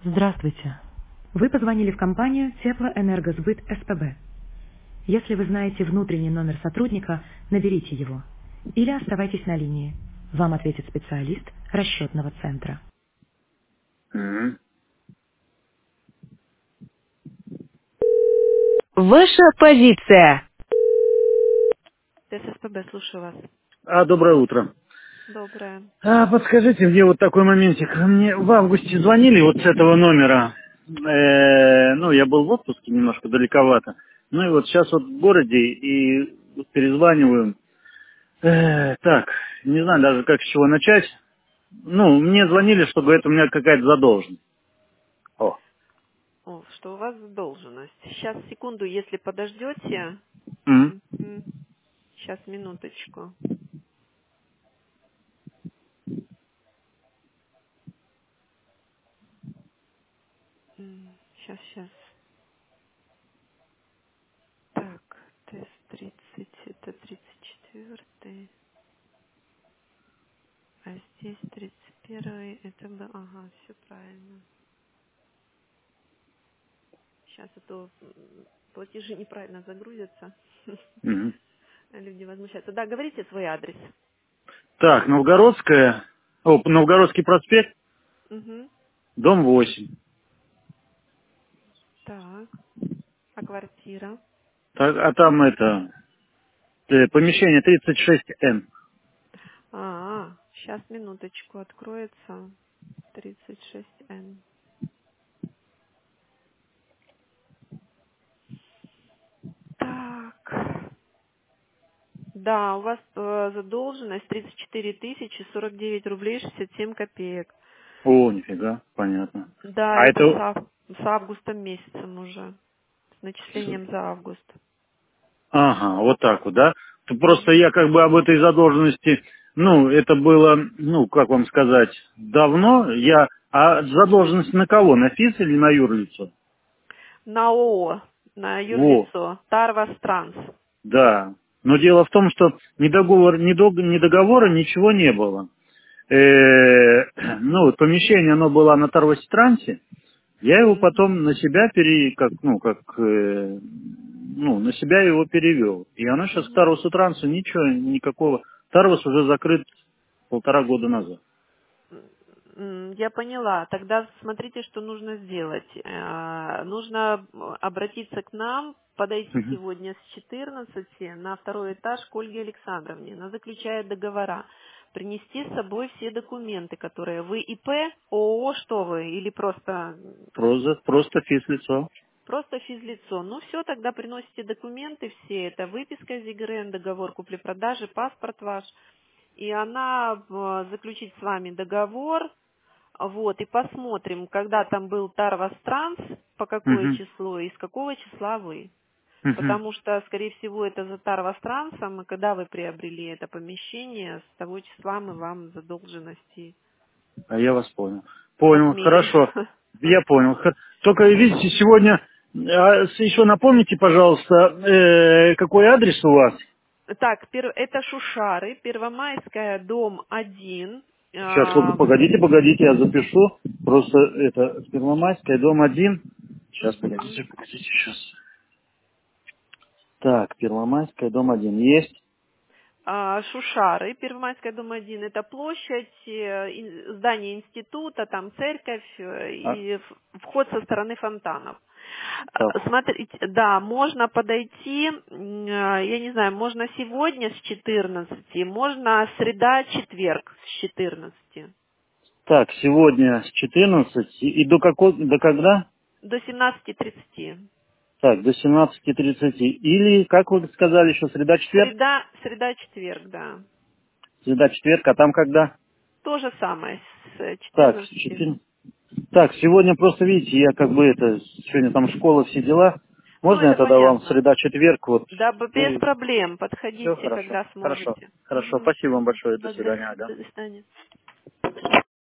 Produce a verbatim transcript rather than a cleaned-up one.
Здравствуйте. Вы позвонили в компанию Теплоэнергосбыт СПБ. Если вы знаете внутренний номер сотрудника, наберите его. Или оставайтесь на линии. Вам ответит специалист расчетного центра. Мгм. Ваша позиция. ТССПБ, слушаю вас. А, доброе утро. Доброе. А, подскажите мне вот такой моментик. Мне в августе звонили вот с этого номера. Э, ну, я был в отпуске немножко далековато. Ну и вот сейчас вот в городе и вот перезваниваю. Э, так, не знаю даже как с чего начать. Ну, мне звонили, что говорят, у меня какая-то задолженность. О. О, что у вас задолженность. Сейчас, секунду, если подождете. Мгм. Сейчас, минуточку. Сейчас, сейчас. Так, тест тридцать, это тридцать четвертый. А здесь тридцать первый, это бы, ага, все правильно. Сейчас, а то м, платежи неправильно загрузятся. Мгм. Люди возмущаются. Да, говорите свой адрес. Так, Новгородская, о, Новгородский проспект, Угу. дом восемь. Так, а квартира? Так, а там это, э, помещение тридцать шесть эн. А, сейчас, минуточку, откроется. тридцать шесть эн. Так. Да, у вас э, задолженность тридцать четыре тысячи сорок девять рублей шестьдесят семь копеек. О, нифига, понятно. Да, А это с, это... ав- с августа месяцем уже. С с- начислением за август. Ага, вот так вот, да? То просто Мгм. я как бы об этой задолженности, ну, это было, ну, как вам сказать, давно. Я... А задолженность на кого? На ФИС или на юрлицо? На ООО, на Во, юрлицо, Тарвас Транс. да. Но дело в том, что ни договор, ни, дог- ни договора, ничего не было. Э, ну, вот помещение, оно было на Тарваситрансе. Я его Мгм. потом на себя пере, как, ну, как, э, ну, на себя его перевел. И оно сейчас к Мгм. Тарвасу Трансу ничего, никакого. Тарвас уже закрыт полтора года назад. М, Я поняла. Тогда смотрите, что нужно сделать. Э, Нужно м, обратиться к нам, подойти Мгм. сегодня с четырнадцати на второй этаж к Ольге Александровне. Она заключает договора. Принести с собой все документы, которые вы ИП, ООО, что вы, или просто Просто, просто физлицо. Просто физлицо. Ну все, тогда приносите документы все. Это выписка из ЕГРН, договор купли-продажи, паспорт ваш. И она э, заключит с вами договор. Вот, и посмотрим, когда там был Тарвас Транс, по какое Мгм. число и с какого числа вы. Мгм. Потому что, скорее всего, это за Тарвас Трансом, и когда вы приобрели это помещение, с того числа мы вам задолженности А я вас понял. Понял, отменим. хорошо. Я понял. Х- Только, видите, сегодня, а, с- еще напомните, пожалуйста, э, какой адрес у вас? Так, пер- это Шушары, Первомайская, дом один. Сейчас, А, погодите, погодите, я запишу. Просто это Первомайская, дом один. Сейчас, мгм. погодите, погодите, сейчас. Так, Первомайская, дом один. Есть? А, Шушары, Первомайская, дом один. Это площадь, э, ин- здание института, там церковь э, А, и в- вход со стороны фонтанов. так. А, Смотрите, да, можно подойти, м, э, я не знаю, можно сегодня с четырнадцати, можно среда, четверг с четырнадцати. Так, сегодня с четырнадцати и до какой, до когда? До семнадцати тридцати. Так, до семнадцати тридцати. Или, как вы сказали, еще среда, четверг? Среда, среда, четверг, да. Среда, четверг, а там когда? То же самое, с э, Так, с четырнадцати. четырнадцати. Так, сегодня просто, видите, я как бы это, сегодня там школа, все дела. Ну, Можно я это тогда вам в понятно. среда, четверг, вот, Да, б- без ну, проблем. все Подходите, хорошо. когда Хорошо, сможете. хорошо, Угу. спасибо вам большое, до Благодарю. свидания, ага. До свидания.